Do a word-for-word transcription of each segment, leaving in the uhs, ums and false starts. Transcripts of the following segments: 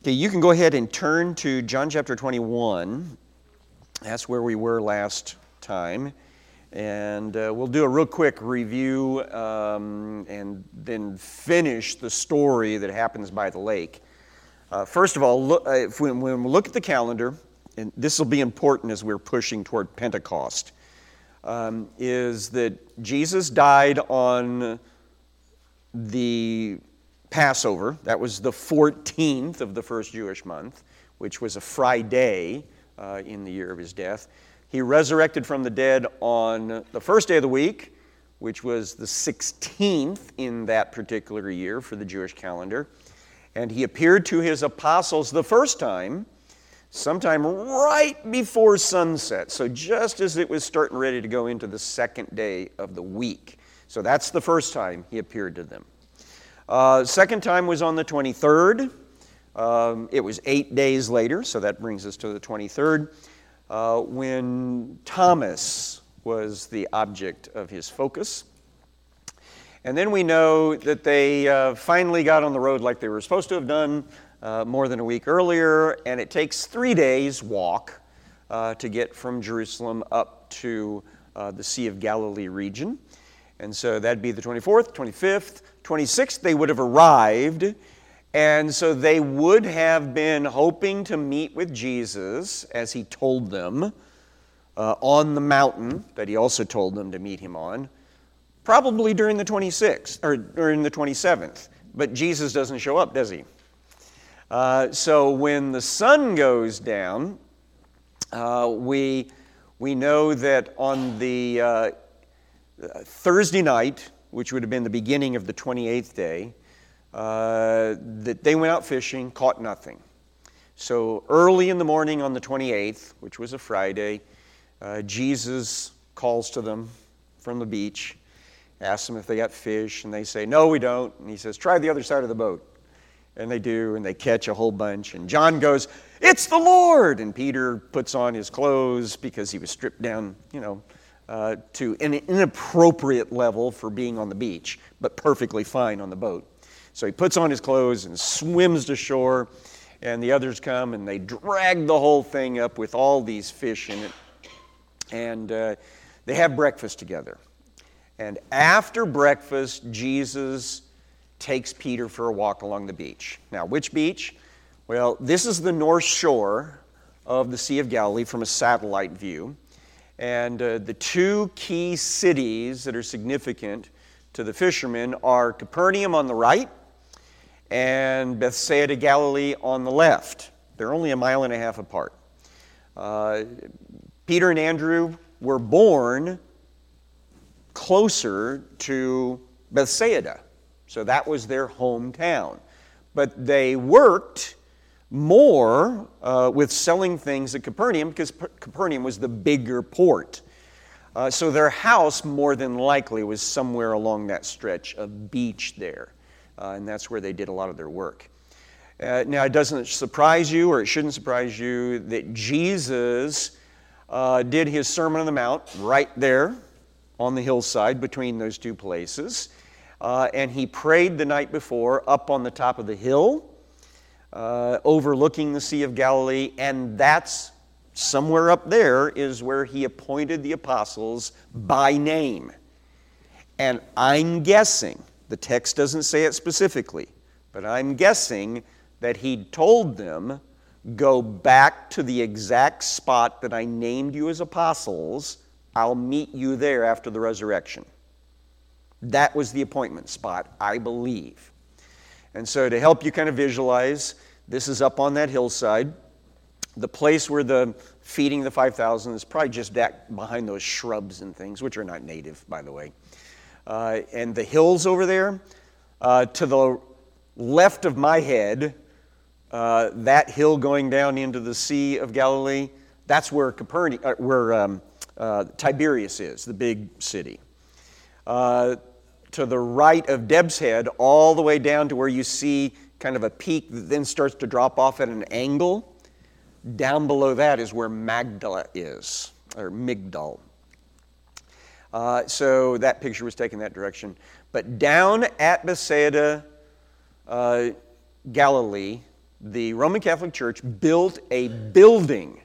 Okay, you can go ahead and turn to John chapter twenty-one. That's where we were last time. And uh, we'll do a real quick review um, and then finish the story that happens by the lake. Uh, first of all, look, uh, if we, when we look at the calendar, and this will be important as we're pushing toward Pentecost, um, is that Jesus died on the Passover. That was the fourteenth of the first Jewish month, which was a Friday uh, in the year of his death. He resurrected from the dead on the first day of the week, which was the sixteenth in that particular year for the Jewish calendar. And he appeared to his apostles the first time, sometime right before sunset. So just as it was starting ready to go into the second day of the week. So that's the first time he appeared to them. Uh, second time was on the twenty-third. Um, it was eight days later, so that brings us to the twenty-third, uh, when Thomas was the object of his focus. And then we know that they uh, finally got on the road like they were supposed to have done uh, more than a week earlier, and it takes three days' walk uh, to get from Jerusalem up to uh, the Sea of Galilee region. And so that'd be the twenty-fourth, twenty-fifth, twenty-sixth, they would have arrived, and so they would have been hoping to meet with Jesus, as he told them, uh, on the mountain that he also told them to meet him on, probably during the twenty-sixth, or during the twenty-seventh. But Jesus doesn't show up, does he? Uh, so when the sun goes down, uh, we, we know that on the uh, Thursday night, which would have been the beginning of the twenty-eighth day, uh, that they went out fishing, caught nothing. So early in the morning on the twenty-eighth, which was a Friday, uh, Jesus calls to them from the beach, asks them if they got fish, and they say, no, we don't. And he says, try the other side of the boat. And they do, and they catch a whole bunch. And John goes, it's the Lord! And Peter puts on his clothes because he was stripped down, you know, Uh, to an inappropriate level for being on the beach, but perfectly fine on the boat. So he puts on his clothes and swims to shore, and the others come and they drag the whole thing up with all these fish in it. And uh, they have breakfast together. And after breakfast, Jesus takes Peter for a walk along the beach. Now, which beach? Well, this is the north shore of the Sea of Galilee from a satellite view. And uh, the two key cities that are significant to the fishermen are Capernaum on the right and Bethsaida, Galilee on the left. They're only a mile and a half apart. Uh, Peter and Andrew were born closer to Bethsaida, so that was their hometown. But they worked more uh, with selling things at Capernaum because P- Capernaum was the bigger port. Uh, so their house more than likely was somewhere along that stretch of beach there. Uh, and that's where they did a lot of their work. Uh, now it doesn't surprise you, or it shouldn't surprise you, that Jesus uh, did his Sermon on the Mount right there on the hillside between those two places. Uh, and he prayed the night before up on the top of the hill, Uh, overlooking the Sea of Galilee, and that's somewhere up there is where he appointed the apostles by name. And I'm guessing, the text doesn't say it specifically, but I'm guessing that he told them, go back to the exact spot that I named you as apostles. I'll meet you there after the resurrection. That was the appointment spot, I believe. And so to help you kind of visualize, this is up on that hillside. The place where the feeding the five thousand is probably just back behind those shrubs and things, which are not native, by the way. Uh, and the hills over there, uh, to the left of my head, uh, that hill going down into the Sea of Galilee, that's where Capernaum, uh, where um, uh, Tiberias is, the big city. Uh, to the right of Deb's Head, all the way down to where you see kind of a peak that then starts to drop off at an angle. Down below that is where Magdala is, or Migdal. Uh, so that picture was taken that direction. But down at Bethsaida, uh, Galilee, the Roman Catholic Church built a building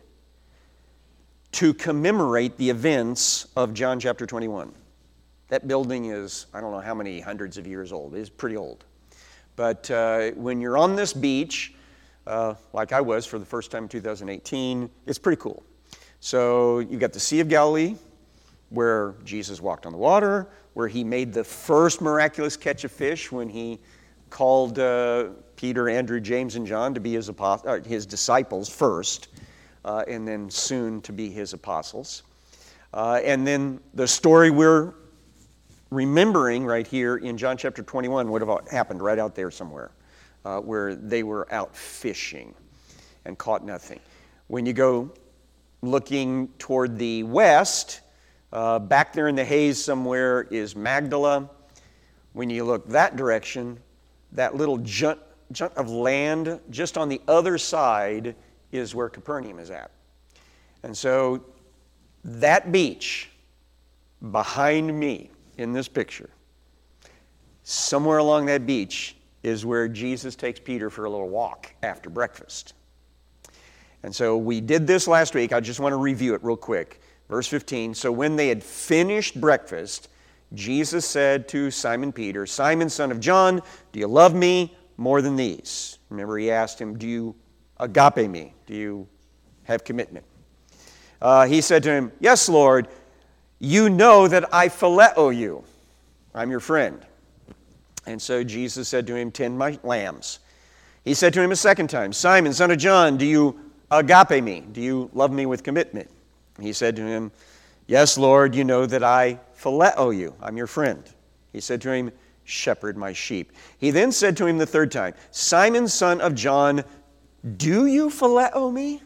to commemorate the events of John chapter twenty-one. That building is, I don't know how many hundreds of years old. It's pretty old. But uh, when you're on this beach, uh, like I was for the first time in two thousand eighteen, it's pretty cool. So you've got the Sea of Galilee, where Jesus walked on the water, where he made the first miraculous catch of fish when he called uh, Peter, Andrew, James, and John to be his, apost- uh, his disciples first, uh, and then soon to be his apostles. Uh, and then the story we're remembering right here in John chapter twenty-one would have happened right out there somewhere, uh, where they were out fishing and caught nothing. When you go looking toward the west, uh, back there in the haze somewhere is Magdala. When you look that direction, that little jut, jut of land just on the other side is where Capernaum is at. And so that beach behind me in this picture, somewhere along that beach is where Jesus takes Peter for a little walk after breakfast. And so we did this last week. I just want to review it real quick. Verse fifteen, so when they had finished breakfast, Jesus said to Simon Peter, Simon, son of John, do you love me more than these? Remember, he asked him, do you agape me? Do you have commitment? Uh, he said to him, yes, Lord, you know that I phileo you. I'm your friend. And so Jesus said to him, tend my lambs. He said to him a second time, Simon, son of John, do you agape me? Do you love me with commitment? He said to him, yes, Lord, you know that I phileo you. I'm your friend. He said to him, shepherd my sheep. He then said to him the third time, Simon, son of John, do you phileo me?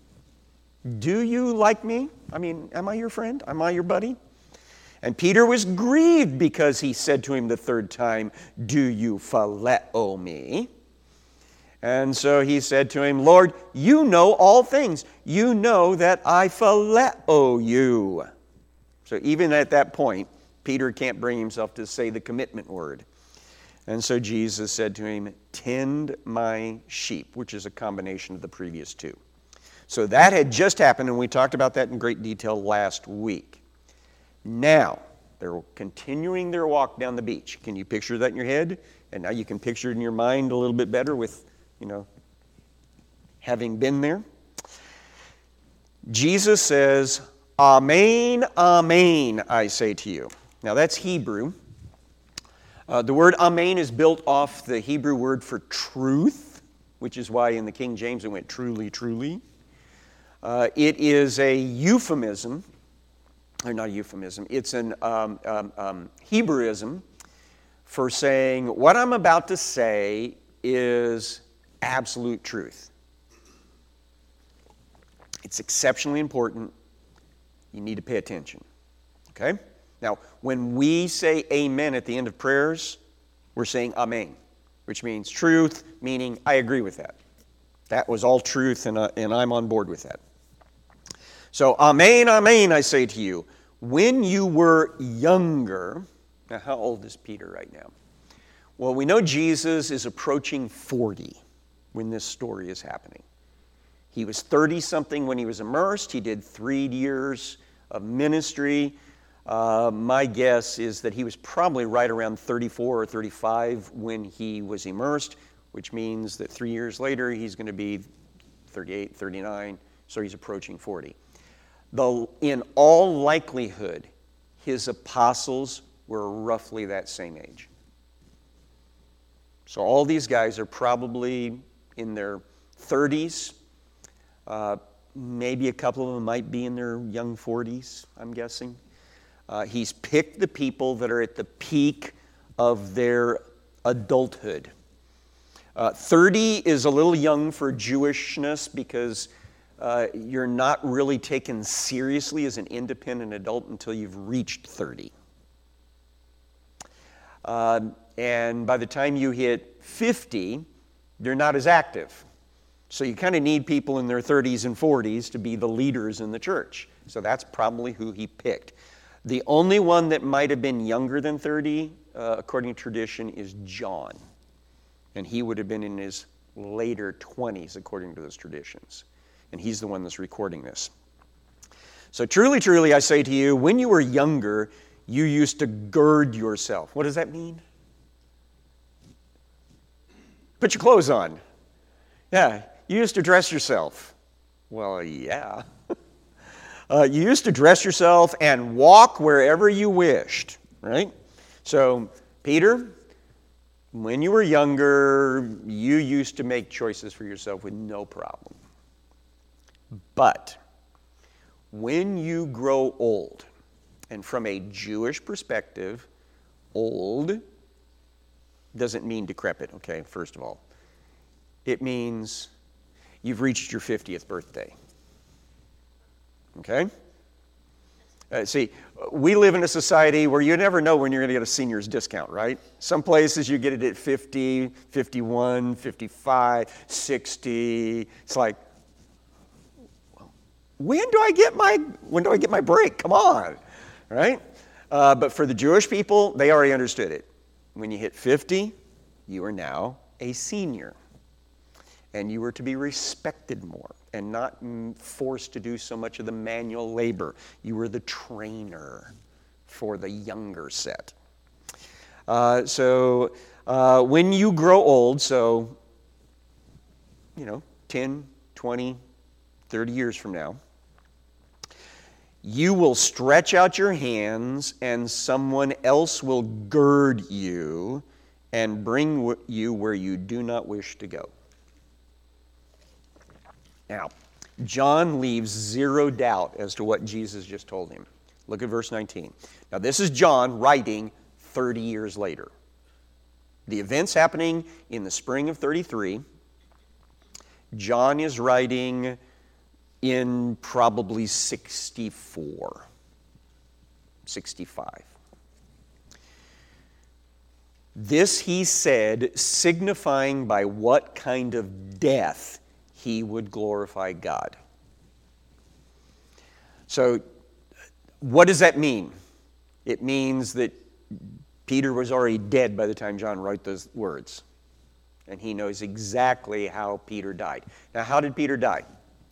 Do you like me? I mean, am I your friend? Am I your buddy? And Peter was grieved because he said to him the third time, do you phileo me? And so he said to him, Lord, you know all things. You know that I phileo you. So even at that point, Peter can't bring himself to say the commitment word. And so Jesus said to him, tend my sheep, which is a combination of the previous two. So that had just happened, and we talked about that in great detail last week. Now, they're continuing their walk down the beach. Can you picture that in your head? And now you can picture it in your mind a little bit better with, you know, having been there. Jesus says, Amen, amen, I say to you. Now that's Hebrew. Uh, the word amen is built off the Hebrew word for truth, which is why in the King James it went truly, truly. Uh, it is a euphemism, or not a euphemism, it's an um, um, um, Hebrewism for saying what I'm about to say is absolute truth. It's exceptionally important. You need to pay attention. Okay? Now, when we say amen at the end of prayers, we're saying amen, which means truth, meaning I agree with that. That was all truth, and, uh, and I'm on board with that. So, amen, amen, I say to you, when you were younger, now how old is Peter right now? Well, we know Jesus is approaching forty when this story is happening. He was thirty-something when he was immersed. He did three years of ministry. Uh, my guess is that he was probably right around thirty-four or thirty-five when he was immersed, which means that three years later he's going to be thirty-eight, thirty-nine, so he's approaching forty. The, in all likelihood, his apostles were roughly that same age. So all these guys are probably in their thirties. Uh, maybe a couple of them might be in their young forties, I'm guessing. Uh, he's picked the people that are at the peak of their adulthood. Uh, thirty is a little young for Jewishness because uh, you're not really taken seriously as an independent adult until you've reached thirty. Uh, and by the time you hit fifty, you're not as active. So you kind of need people in their thirties and forties to be the leaders in the church. So that's probably who he picked. The only one that might have been younger than thirty, uh, according to tradition, is John. And he would have been in his later twenties, according to those traditions. And he's the one that's recording this. So truly, truly, I say to you, when you were younger, you used to gird yourself. What does that mean? Put your clothes on. Yeah, you used to dress yourself. Well, yeah. uh, you used to dress yourself and walk wherever you wished, right? So, Peter, when you were younger, you used to make choices for yourself with no problem. But when you grow old, and from a Jewish perspective, old doesn't mean decrepit, okay, first of all. It means you've reached your fiftieth birthday. Okay? Uh, see, we live in a society where you never know when you're going to get a senior's discount, right? Some places you get it at fifty, fifty-one, fifty-five, sixty. It's like, when do I get my when do I get my break? Come on, right? Uh, but for the Jewish people, they already understood it. When you hit fifty, you are now a senior. And you were to be respected more and not forced to do so much of the manual labor. You were the trainer for the younger set. Uh, so uh, when you grow old, so, you know, ten, twenty, thirty years from now, you will stretch out your hands and someone else will gird you and bring you where you do not wish to go. Now, John leaves zero doubt as to what Jesus just told him. Look at verse nineteen. Now, this is John writing thirty years later. The events happening in the spring of thirty-three. John is writing in probably sixty-four, sixty-five. This he said, signifying by what kind of death he would glorify God. So, what does that mean? It means that Peter was already dead by the time John wrote those words. And he knows exactly how Peter died. Now, how did Peter die?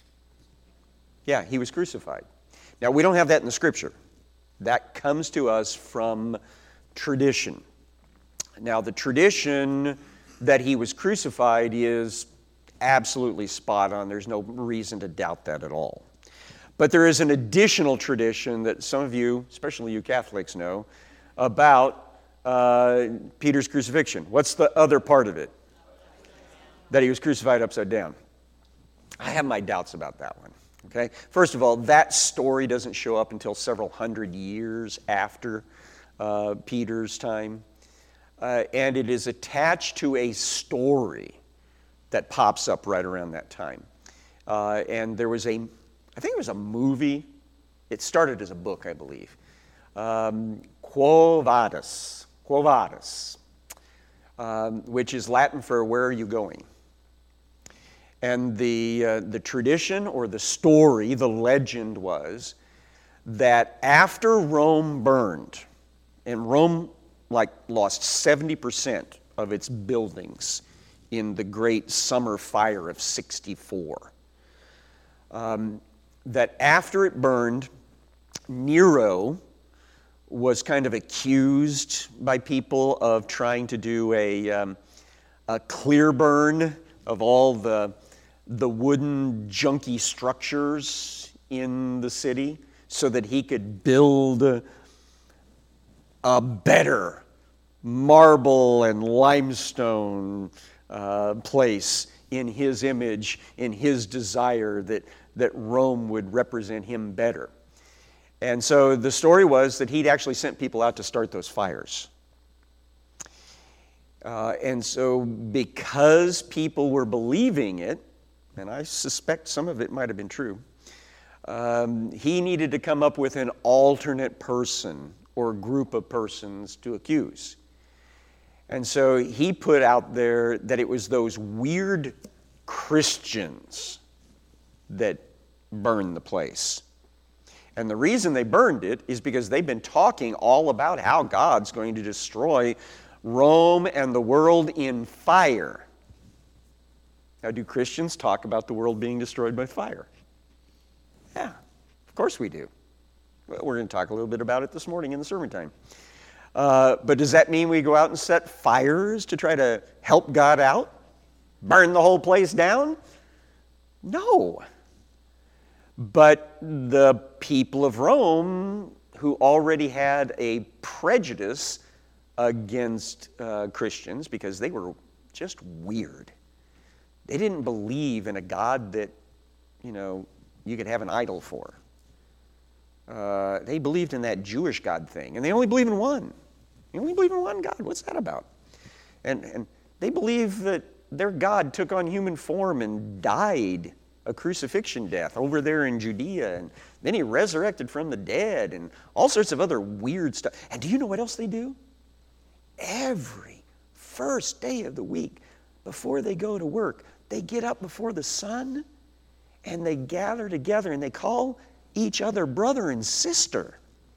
Yeah, he was crucified. Now, we don't have that in the Scripture. That comes to us from tradition. Now, the tradition that he was crucified is absolutely spot on. There's no reason to doubt that at all. But there is an additional tradition that some of you, especially you Catholics, know about uh, Peter's crucifixion. What's the other part of it? That he was crucified upside down. I have my doubts about that one. Okay? First of all, that story doesn't show up until several hundred years after uh, Peter's time. Uh, and it is attached to a story that pops up right around that time. Uh, and there was a, I think it was a movie. It started as a book, I believe. Um, Quo Vadis, Quo Vadis, um, which is Latin for where are you going? And the, uh, the tradition or the story, the legend was that after Rome burned, and Rome like lost seventy percent of its buildings in the great summer fire of sixty-four. Um, that after it burned, Nero was kind of accused by people of trying to do a, um, a clear burn of all the, the wooden junky structures in the city so that he could build a better marble and limestone Uh, place in his image, in his desire that, that Rome would represent him better. And so the story was that he'd actually sent people out to start those fires. Uh, and so because people were believing it, and I suspect some of it might have been true, um, he needed to come up with an alternate person or group of persons to accuse. And so he put out there that it was those weird Christians that burned the place. And the reason they burned it is because they've been talking all about how God's going to destroy Rome and the world in fire. Now, do Christians talk about the world being destroyed by fire? Yeah, of course we do. Well, we're going to talk a little bit about it this morning in the sermon time. Uh, but does that mean we go out and set fires to try to help God out? Burn the whole place down? No. But the people of Rome, who already had a prejudice against uh, Christians because they were just weird. They didn't believe in a God that, you know, you could have an idol for. Uh, they believed in that Jewish God thing, and they only believe in one. They only believe in one God. What's that about? And, and they believe that their God took on human form and died a crucifixion death over there in Judea, and then he resurrected from the dead, and all sorts of other weird stuff. And do you know what else they do? Every first day of the week, before they go to work, they get up before the sun, and they gather together, and they call each other brother and sister.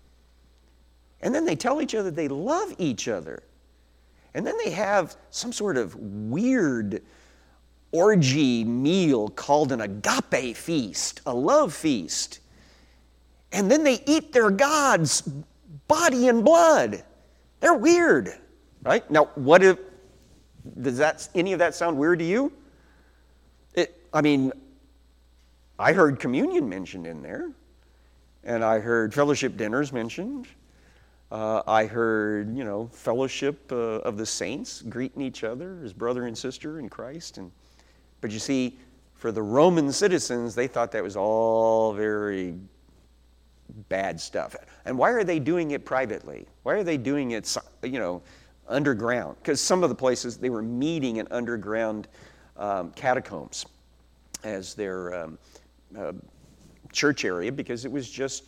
And then they tell each other they love each other. And then they have some sort of weird orgy meal called an agape feast, a love feast. And then they eat their God's body and blood. They're weird, right? Now, what if, does that, any of that sound weird to you? It, I mean, I heard communion mentioned in there, and I heard fellowship dinners mentioned. Uh, I heard, you know, fellowship uh, of the saints, greeting each other as brother and sister in Christ. And but you see, for the Roman citizens, they thought that was all very bad stuff. And why are they doing it privately? Why are they doing it, you know, underground? Because some of the places, they were meeting in underground um, catacombs as their um, uh, church area, because it was just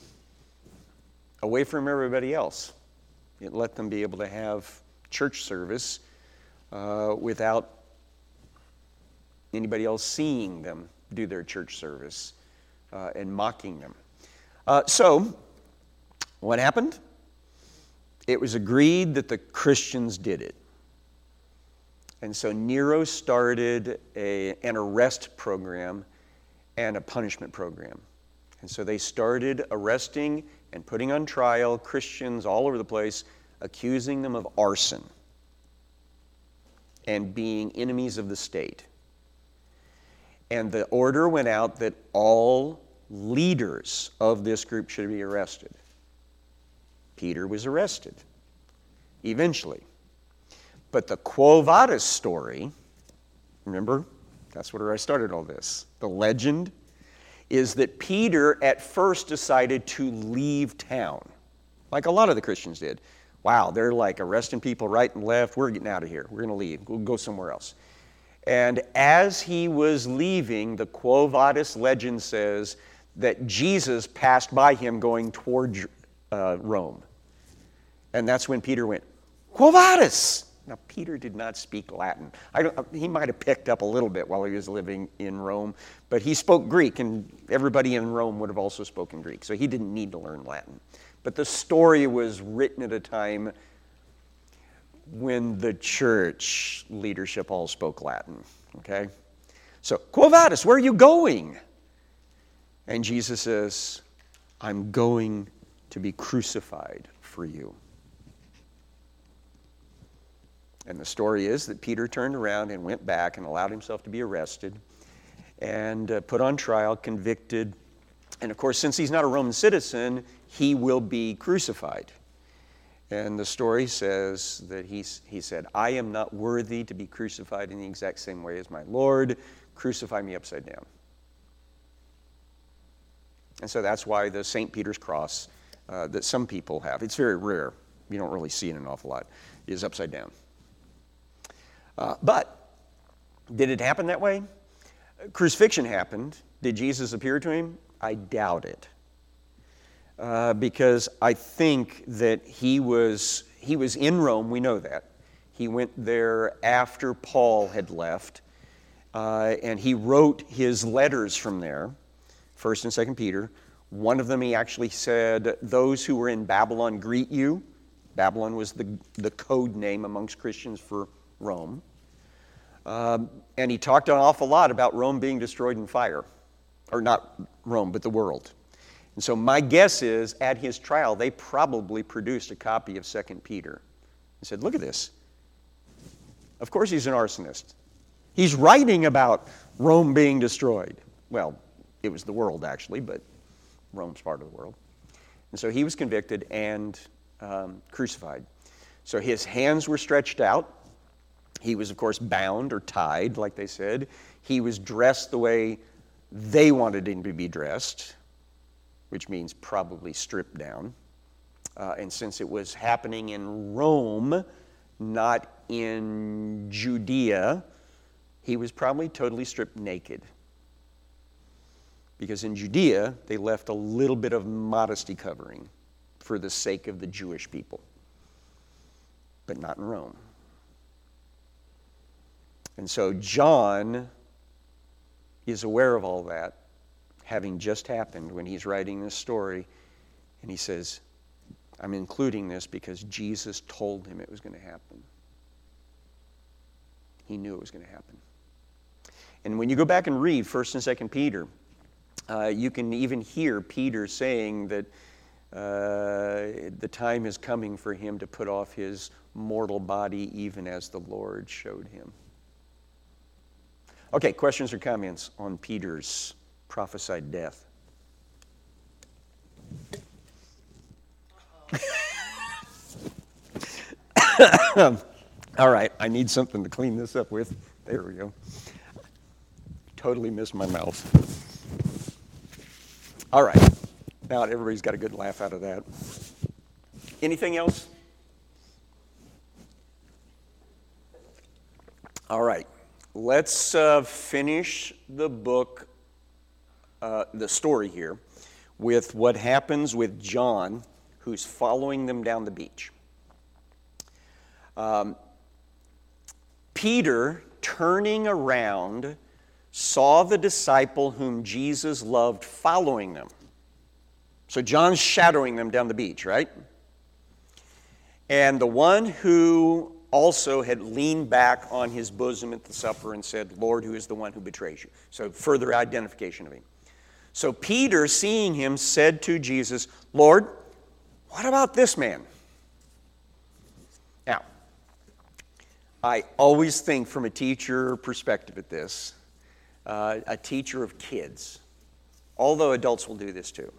away from everybody else. It let them be able to have church service uh, without anybody else seeing them do their church service uh, and mocking them. Uh, so, what happened? It was agreed that the Christians did it. And so Nero started a, an arrest program and a punishment program. And so they started arresting and putting on trial Christians all over the place, accusing them of arson and being enemies of the state. And the order went out that all leaders of this group should be arrested. Peter was arrested, eventually. But the Quo Vadis story, remember, that's where I started all this. The legend is that Peter at first decided to leave town, like a lot of the Christians did. Wow, they're like arresting people right and left. We're getting out of here. We're going to leave. We'll go somewhere else. And as he was leaving, the Quo Vadis legend says that Jesus passed by him going toward uh, Rome. And that's when Peter went, Quo Vadis! Now, Peter did not speak Latin. I don't, he might have picked up a little bit while he was living in Rome, but he spoke Greek, and everybody in Rome would have also spoken Greek, so he didn't need to learn Latin. But the story was written at a time when the church leadership all spoke Latin, okay? So, Quo Vadis, where are you going? And Jesus says, I'm going to be crucified for you. And the story is that Peter turned around and went back and allowed himself to be arrested and uh, put on trial, convicted. And of course, since he's not a Roman citizen, he will be crucified. And the story says that he, he said, I am not worthy to be crucified in the exact same way as my Lord. Crucify me upside down. And so that's why the Saint Peter's cross uh, that some people have, it's very rare, you don't really see it an awful lot, is upside down. Uh, but did it happen that way? Crucifixion happened. Did Jesus appear to him? I doubt it. Uh, because I think that he was, he was in Rome, we know that. He went there after Paul had left, uh, and he wrote his letters from there, First and Second Peter. One of them he actually said, those who were in Babylon greet you. Babylon was the, the code name amongst Christians for Rome. Um, and he talked an awful lot about Rome being destroyed in fire. Or not Rome, but the world. And so my guess is, at his trial, they probably produced a copy of Second Peter. He said, look at this. Of course he's an arsonist. He's writing about Rome being destroyed. Well, it was the world, actually, but Rome's part of the world. And so he was convicted and um, crucified. So his hands were stretched out. He was, of course, bound or tied, like they said. He was dressed the way they wanted him to be dressed, which means probably stripped down. Uh, and since it was happening in Rome, not in Judea, he was probably totally stripped naked. Because in Judea, they left a little bit of modesty covering for the sake of the Jewish people. But not in Rome. And so John is aware of all that, having just happened when he's writing this story. And he says, I'm including this because Jesus told him it was going to happen. He knew it was going to happen. And when you go back and read First and Second Peter, uh, you can even hear Peter saying that uh, the time is coming for him to put off his mortal body even as the Lord showed him. Okay, questions or comments on Peter's prophesied death? All right, I need something to clean this up with. There we go. Totally missed my mouth. All right, now everybody's got a good laugh out of that. Anything else? All right, let's uh, finish the book, uh, the story here, with what happens with John, who's following them down the beach. Um, Peter, turning around, saw the disciple whom Jesus loved following them. So John's shadowing them down the beach, right? And the one who also had leaned back on his bosom at the supper and said, Lord, who is the one who betrays you? So further identification of him. So Peter, seeing him, said to Jesus, Lord, what about this man? Now, I always think from a teacher perspective at this, uh, a teacher of kids, although adults will do this too.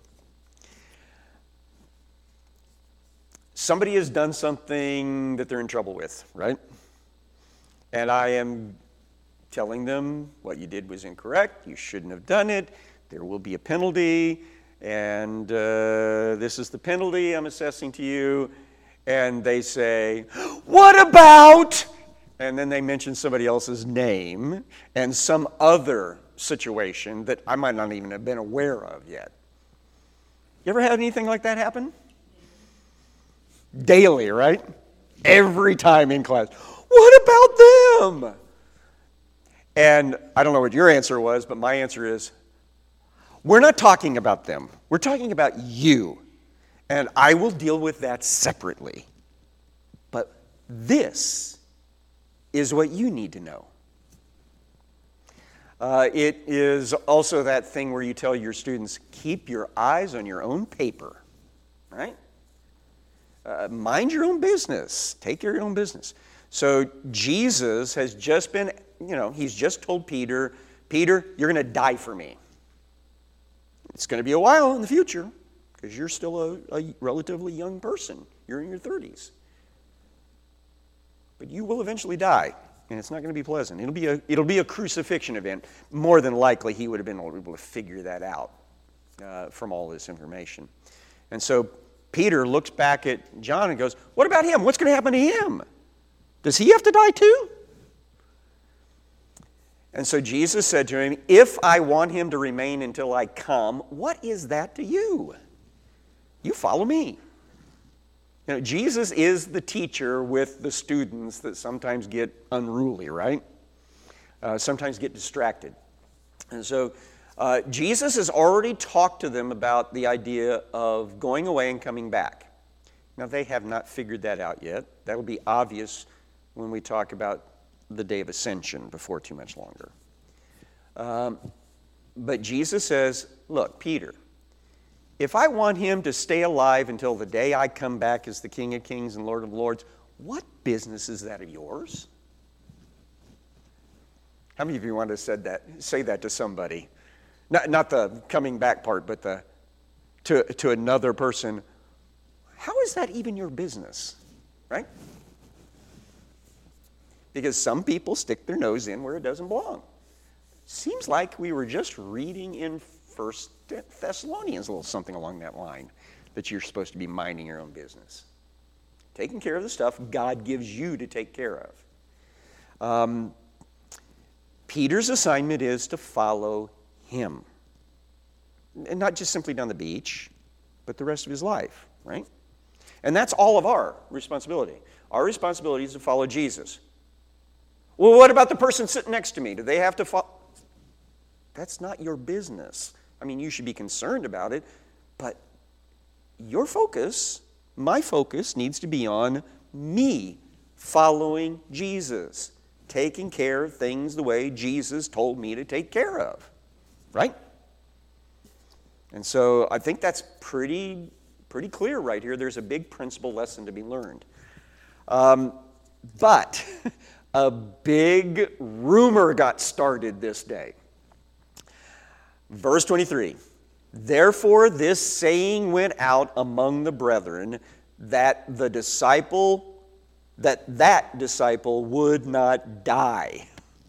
Somebody has done something that they're in trouble with, right? And I am telling them what you did was incorrect, you shouldn't have done it, there will be a penalty, and uh, this is the penalty I'm assessing to you. And they say, what about? And then they mention somebody else's name and some other situation that I might not even have been aware of yet. You ever had anything like that happen? Daily, right? Every time in class. What about them? And I don't know what your answer was, but my answer is, we're not talking about them. We're talking about you. And I will deal with that separately. But this is what you need to know. Uh, it is also that thing where you tell your students, keep your eyes on your own paper, right? Uh, mind your own business. Take care of your own business. So Jesus has just been, you know, he's just told Peter, Peter, you're going to die for me. It's going to be a while in the future because you're still a, a relatively young person. You're in your thirties. But you will eventually die, and it's not going to be pleasant. It'll be a, it'll be a crucifixion event. More than likely, he would have been able to figure that out uh, from all this information. And so Peter looks back at John and goes, what about him? What's going to happen to him? Does he have to die too? And so Jesus said to him, if I want him to remain until I come, what is that to you? You follow me. You know, Jesus is the teacher with the students that sometimes get unruly, right? Uh, sometimes get distracted. And so uh, Jesus has already talked to them about the idea of going away and coming back. Now, they have not figured that out yet. That will be obvious when we talk about the day of ascension before too much longer. Um, but Jesus says, look, Peter, if I want him to stay alive until the day I come back as the King of Kings and Lord of Lords, what business is that of yours? How many of you want to said that, say that to somebody? Not, not the coming back part, but the to, to another person. How is that even your business? Right? Because some people stick their nose in where it doesn't belong. Seems like we were just reading in First Thessalonians, a little something along that line, that you're supposed to be minding your own business. Taking care of the stuff God gives you to take care of. Um, Peter's assignment is to follow him. And not just simply down the beach, but the rest of his life, right? And that's all of our responsibility. Our responsibility is to follow Jesus. Well, what about the person sitting next to me? Do they have to follow? That's not your business. I mean, you should be concerned about it, but your focus, my focus, needs to be on me following Jesus, taking care of things the way Jesus told me to take care of, right? And so I think that's pretty, pretty clear right here. There's a big principle lesson to be learned. Um, but a big rumor got started this day. Verse twenty-three, therefore this saying went out among the brethren that the disciple, that that disciple would not die.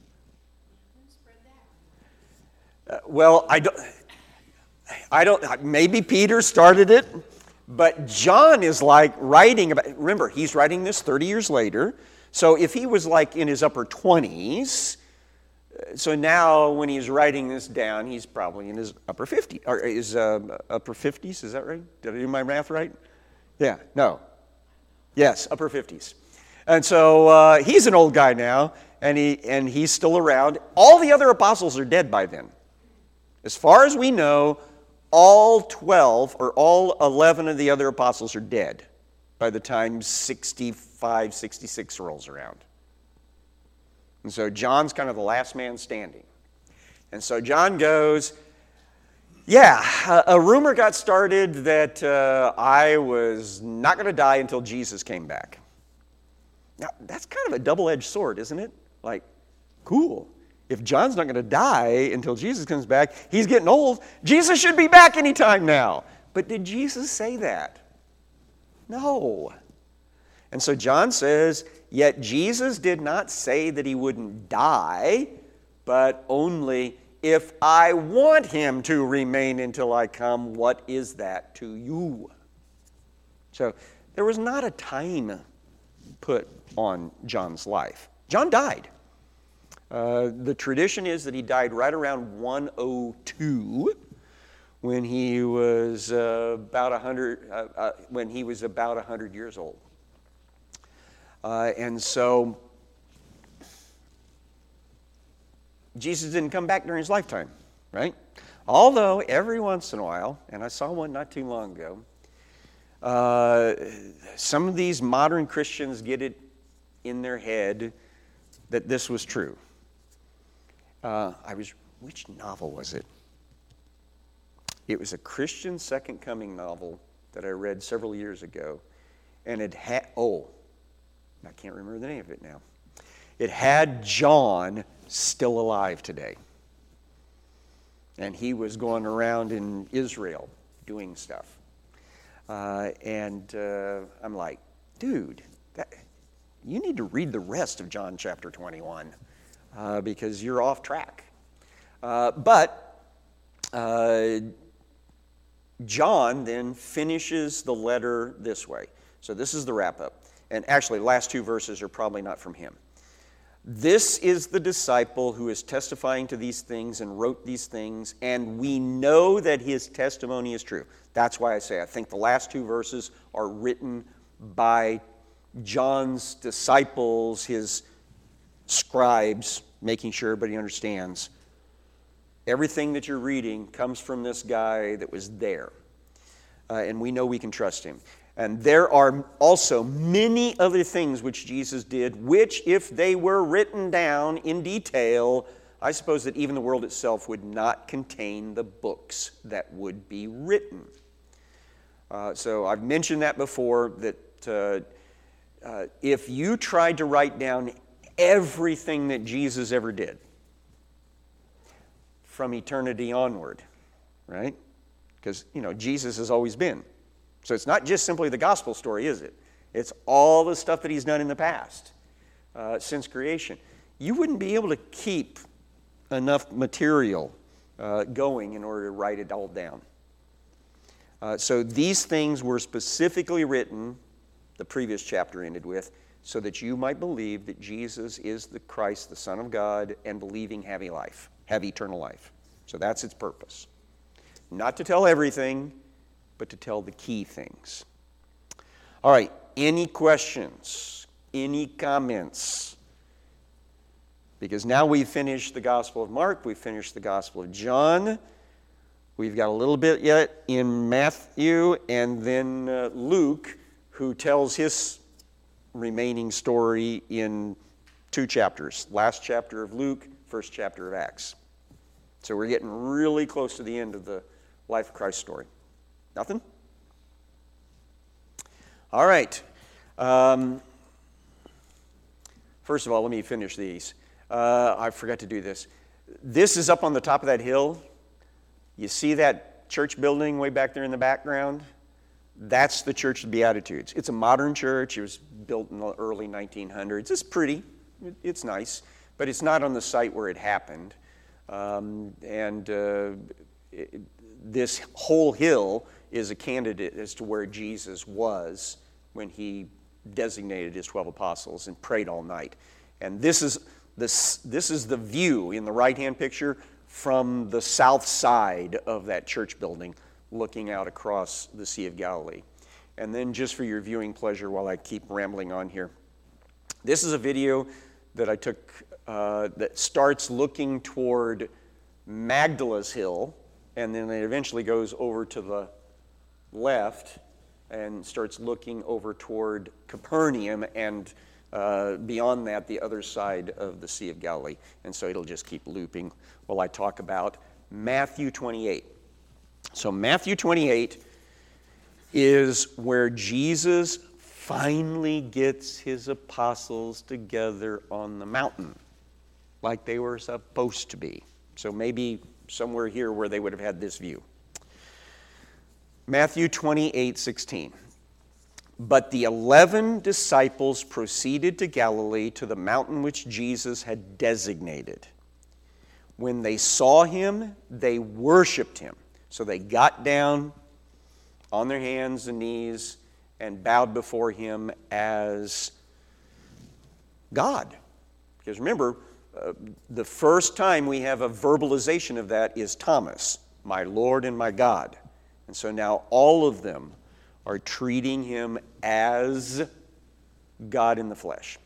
Uh, well, I don't, I don't, maybe Peter started it, but John is like writing about, remember, he's writing this thirty years later, so if he was like in his upper twenties, so now when he's writing this down, he's probably in his upper fifties, or his uh, upper fifties, is that right? Did I do my math right? Yeah, no. Yes, upper fifties. And so uh, he's an old guy now, and he and he's still around. All the other apostles are dead by then. As far as we know, all twelve or all eleven of the other apostles are dead by the time sixty-five, sixty-six rolls around. And so John's kind of the last man standing. And so John goes, yeah, a, a rumor got started that uh, I was not going to die until Jesus came back. Now, that's kind of a double-edged sword, isn't it? Like, cool. If John's not going to die until Jesus comes back, he's getting old. Jesus should be back anytime now. But did Jesus say that? No. And so John says, yet Jesus did not say that he wouldn't die, but only if I want him to remain until I come, what is that to you? So there was not a time put on John's life. John died. Uh, the tradition is that he died right around one oh two, when he was uh, about one hundred. Uh, uh, when he was about one hundred years old. Uh, and so Jesus didn't come back during his lifetime, right? Although every once in a while, and I saw one not too long ago, uh, some of these modern Christians get it in their head that this was true. Uh, I was, which novel was it? It was a Christian Second Coming novel that I read several years ago, and it had, oh, I can't remember the name of it now. It had John still alive today. And he was going around in Israel doing stuff. Uh, and uh, I'm like, dude, that, you need to read the rest of John chapter twenty-one uh, because you're off track. Uh, but uh, John then finishes the letter this way. So this is the wrap-up. And actually, the last two verses are probably not from him. This is the disciple who is testifying to these things and wrote these things, and we know that his testimony is true. That's why I say I think the last two verses are written by John's disciples, his scribes, making sure everybody understands. Everything that you're reading comes from this guy that was there, uh, and we know we can trust him. And there are also many other things which Jesus did, which if they were written down in detail, I suppose that even the world itself would not contain the books that would be written. Uh, so I've mentioned that before, that uh, uh, if you tried to write down everything that Jesus ever did from eternity onward, right? Because, you know, Jesus has always been. So it's not just simply the gospel story, is it? It's all the stuff that he's done in the past, uh, since creation. You wouldn't be able to keep enough material uh, going in order to write it all down. Uh, so these things were specifically written, the previous chapter ended with, so that you might believe that Jesus is the Christ, the Son of God, and believing have a life, have eternal life. So that's its purpose. Not to tell everything, but to tell the key things. All right, any questions? Any comments? Because now we've finished the Gospel of Mark, we've finished the Gospel of John, we've got a little bit yet in Matthew, and then uh, Luke, who tells his remaining story in two chapters. Last chapter of Luke, first chapter of Acts. So we're getting really close to the end of the life of Christ story. Nothing? All right. Um, first of all, let me finish these. Uh, I forgot to do this. This is up on the top of that hill. You see that church building way back there in the background? That's the Church of the Beatitudes. It's a modern church. It was built in the early nineteen hundreds. It's pretty. It's nice. But it's not on the site where it happened. Um, and uh, it, this whole hill is a candidate as to where Jesus was when he designated his twelve apostles and prayed all night. And this is this, this is the view in the right-hand picture from the south side of that church building, looking out across the Sea of Galilee. And then just for your viewing pleasure while I keep rambling on here, this is a video that I took uh, that starts looking toward Magdala's Hill, and then it eventually goes over to the left and starts looking over toward Capernaum, and uh, beyond that, the other side of the Sea of Galilee. And so it'll just keep looping while I talk about Matthew twenty-eight. So Matthew twenty-eight is where Jesus finally gets his apostles together on the mountain, like they were supposed to be. So maybe somewhere here where they would have had this view. Matthew twenty-eight sixteen. But the eleven disciples proceeded to Galilee, to the mountain which Jesus had designated. When they saw him, they worshiped him. So they got down on their hands and knees and bowed before him as God. Because remember, uh, the first time we have a verbalization of that is Thomas, my Lord and my God. And so now all of them are treating him as God in the flesh.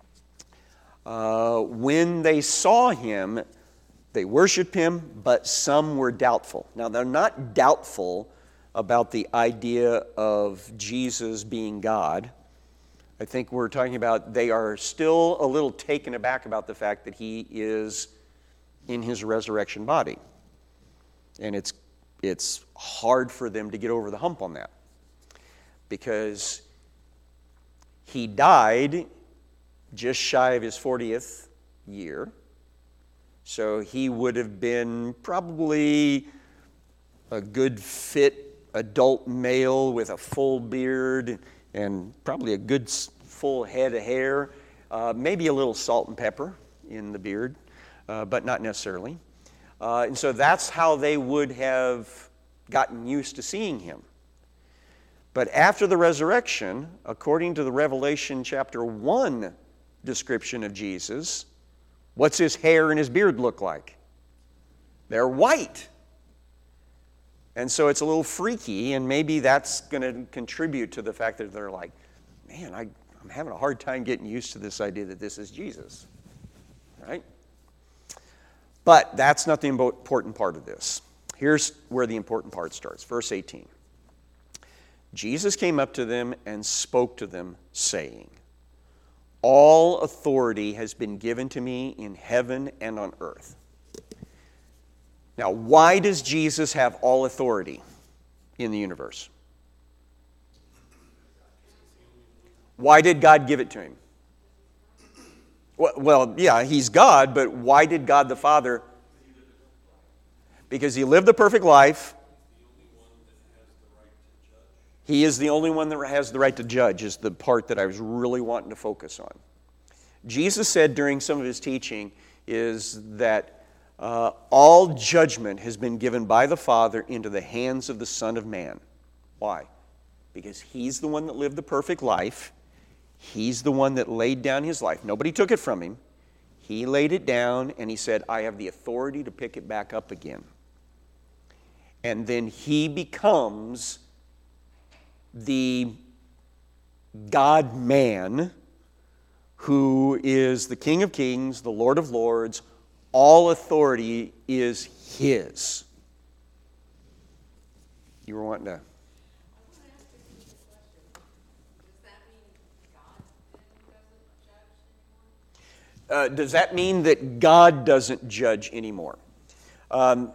Uh, when they saw him, they worshiped him, but some were doubtful. Now, they're not doubtful about the idea of Jesus being God. I think we're talking about they are still a little taken aback about the fact that he is in his resurrection body. And it's, it's hard for them to get over the hump on that, because he died just shy of his fortieth year. So he would have been probably a good fit adult male with a full beard and probably a good full head of hair, uh, maybe a little salt and pepper in the beard, uh, but not necessarily. Uh, and so that's how they would have gotten used to seeing him. But after the resurrection, according to the Revelation chapter one description of Jesus, what's his hair and his beard look like? They're white. And so it's a little freaky, and maybe that's going to contribute to the fact that they're like, man, I, I'm having a hard time getting used to this idea that this is Jesus, right? But that's not the important part of this. Here's where the important part starts, verse eighteen. Jesus came up to them and spoke to them, saying, all authority has been given to me in heaven and on earth. Now, why does Jesus have all authority in the universe? Why did God give it to him? Well, yeah, he's God, but why did God the Father? Because he lived the perfect life. He is the only one that has the right to judge, is the part that I was really wanting to focus on. Jesus said during some of his teaching is that uh, all judgment has been given by the Father into the hands of the Son of Man. Why? Because he's the one that lived the perfect life. He's the one that laid down his life. Nobody took it from him. He laid it down and he said, I have the authority to pick it back up again. And then he becomes the God-man who is the King of Kings, the Lord of Lords. All authority is his. You were wanting to... Uh, does that mean that God doesn't judge anymore? Um,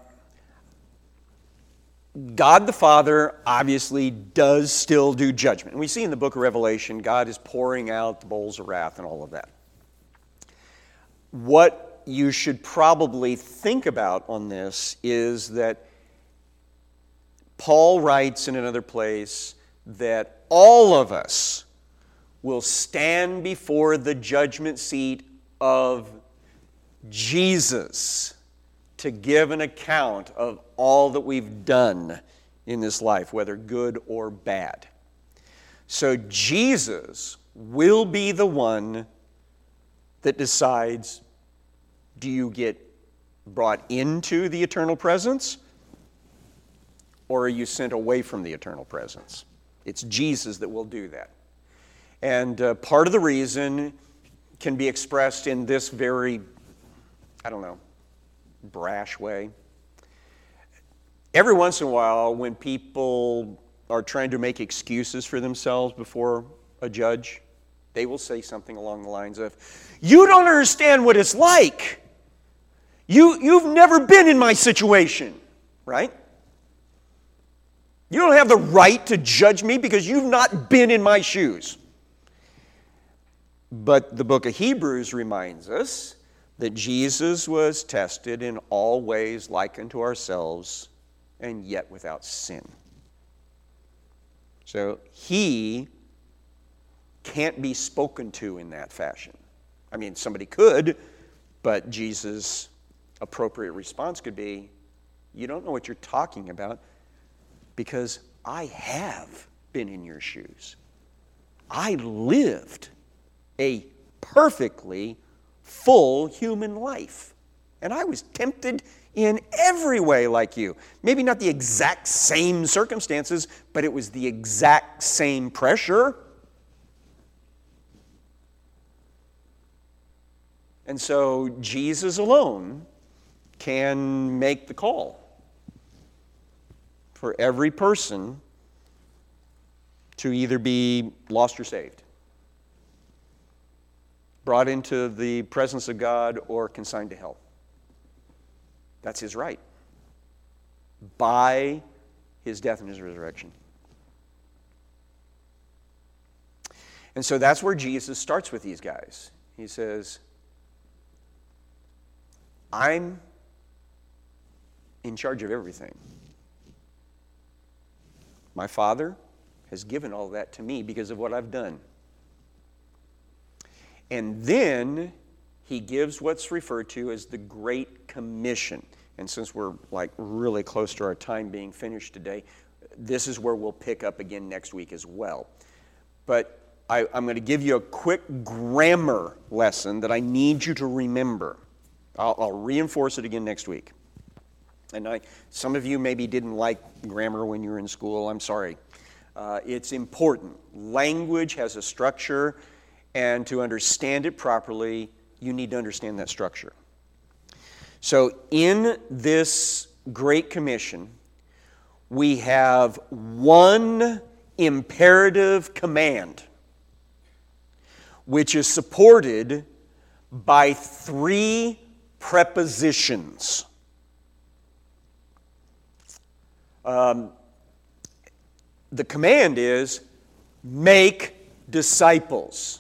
God the Father obviously does still do judgment. And we see in the book of Revelation, God is pouring out the bowls of wrath and all of that. What you should probably think about on this is that Paul writes in another place that all of us will stand before the judgment seat of Jesus to give an account of all that we've done in this life, whether good or bad. So Jesus will be the one that decides, do you get brought into the eternal presence or are you sent away from the eternal presence? It's Jesus that will do that. And uh, part of the reason can be expressed in this very, I don't know, brash way. Every once in a while, when people are trying to make excuses for themselves before a judge, they will say something along the lines of, you don't understand what it's like. You, you've never been in my situation, right? You don't have the right to judge me because you've not been in my shoes. But the book of Hebrews reminds us that Jesus was tested in all ways like unto ourselves, and yet without sin. So he can't be spoken to in that fashion. I mean, somebody could, but Jesus' appropriate response could be, you don't know what you're talking about because I have been in your shoes. I lived a perfectly full human life. And I was tempted in every way like you. Maybe not the exact same circumstances, but it was the exact same pressure. And so Jesus alone can make the call for every person to either be lost or saved, brought into the presence of God or consigned to hell. That's his right by his death and his resurrection. And so that's where Jesus starts with these guys. He says, I'm in charge of everything. My Father has given all that to me because of what I've done. And then he gives what's referred to as the Great Commission. And since we're like really close to our time being finished today, this is where we'll pick up again next week as well. But I, I'm going to give you a quick grammar lesson that I need you to remember. I'll, I'll reinforce it again next week. And I, some of you maybe didn't like grammar when you were in school. I'm sorry. Uh, it's important. Language has a structure, and to understand it properly, you need to understand that structure. So in this Great Commission, we have one imperative command, which is supported by three prepositions. Um, the command is, make disciples.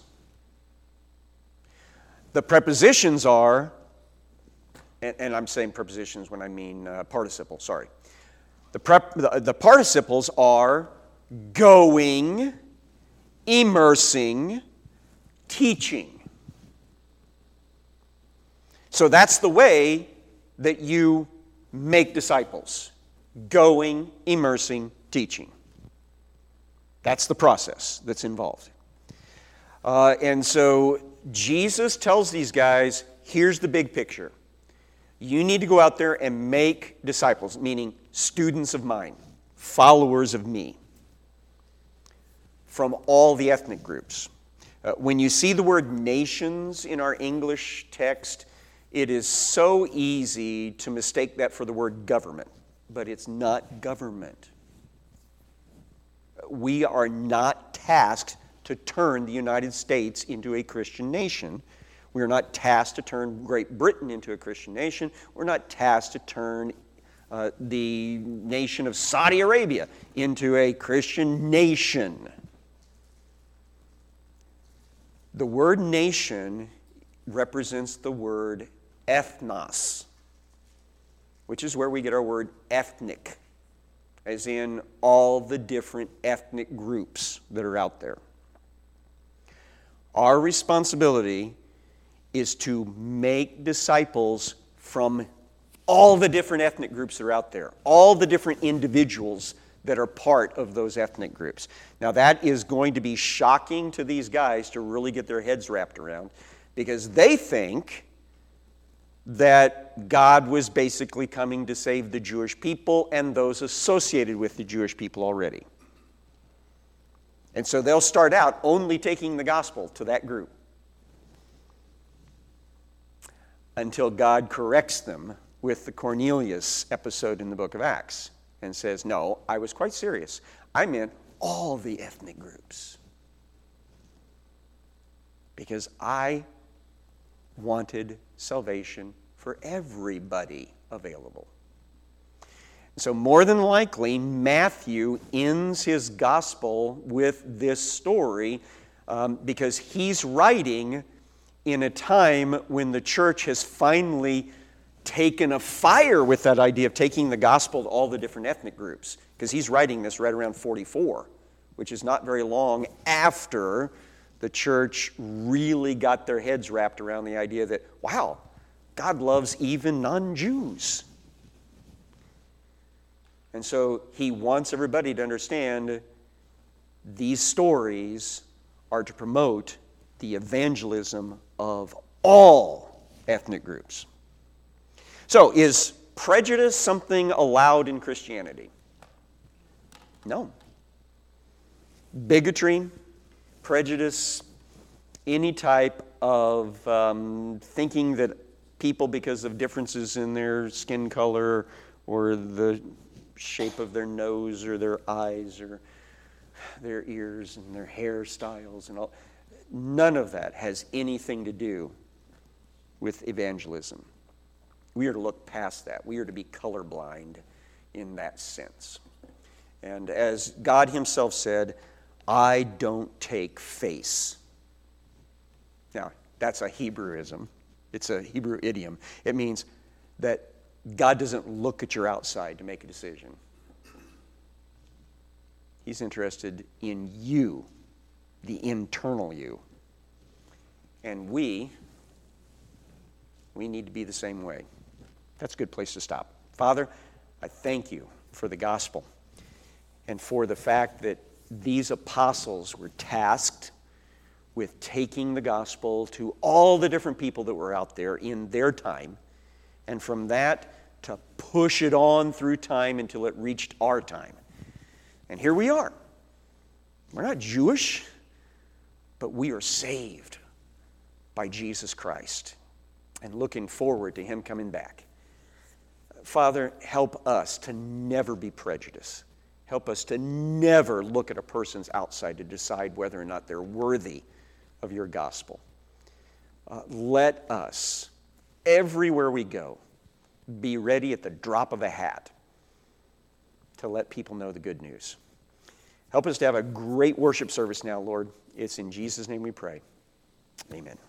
The prepositions are, and, and I'm saying prepositions when I mean uh, participles, sorry. The, prep, the, the participles are going, immersing, teaching. So that's the way that you make disciples. Going, immersing, teaching. That's the process that's involved. Uh, and so Jesus tells these guys, here's the big picture. You need to go out there and make disciples, meaning students of mine, followers of me, from all the ethnic groups. Uh, when you see the word nations in our English text, it is so easy to mistake that for the word government, but it's not government. We are not tasked to turn the United States into a Christian nation. We are not tasked to turn Great Britain into a Christian nation. We're not tasked to turn uh, the nation of Saudi Arabia into a Christian nation. The word nation represents the word ethnos, which is where we get our word ethnic, as in all the different ethnic groups that are out there. Our responsibility is to make disciples from all the different ethnic groups that are out there, all the different individuals that are part of those ethnic groups. Now that is going to be shocking to these guys to really get their heads wrapped around, because they think that God was basically coming to save the Jewish people and those associated with the Jewish people already. And so they'll start out only taking the gospel to that group until God corrects them with the Cornelius episode in the book of Acts and says, no, I was quite serious. I meant all the ethnic groups, because I wanted salvation for everybody available. So more than likely, Matthew ends his gospel with this story um, because he's writing in a time when the church has finally taken a fire with that idea of taking the gospel to all the different ethnic groups, because he's writing this right around forty-four, which is not very long after the church really got their heads wrapped around the idea that, wow, God loves even non-Jews. And so he wants everybody to understand these stories are to promote the evangelism of all ethnic groups. So, is prejudice something allowed in Christianity? No. Bigotry, prejudice, any type of um, thinking that people, because of differences in their skin color or the shape of their nose or their eyes or their ears and their hairstyles and all, none of that has anything to do with evangelism. We are to look past that. We are to be colorblind in that sense. And as God himself said, I don't take face. Now, that's a Hebrewism. It's a Hebrew idiom. It means that God doesn't look at your outside to make a decision. He's interested in you, the internal you. And we, we need to be the same way. That's a good place to stop. Father, I thank you for the gospel and for the fact that these apostles were tasked with taking the gospel to all the different people that were out there in their time, and from that to push it on through time until it reached our time. And here we are. We're not Jewish, but we are saved by Jesus Christ and looking forward to him coming back. Father, help us to never be prejudiced. Help us to never look at a person's outside to decide whether or not they're worthy of your gospel. Uh, let us, everywhere we go, be ready at the drop of a hat to let people know the good news. Help us to have a great worship service now, Lord. It's in Jesus' name we pray. Amen.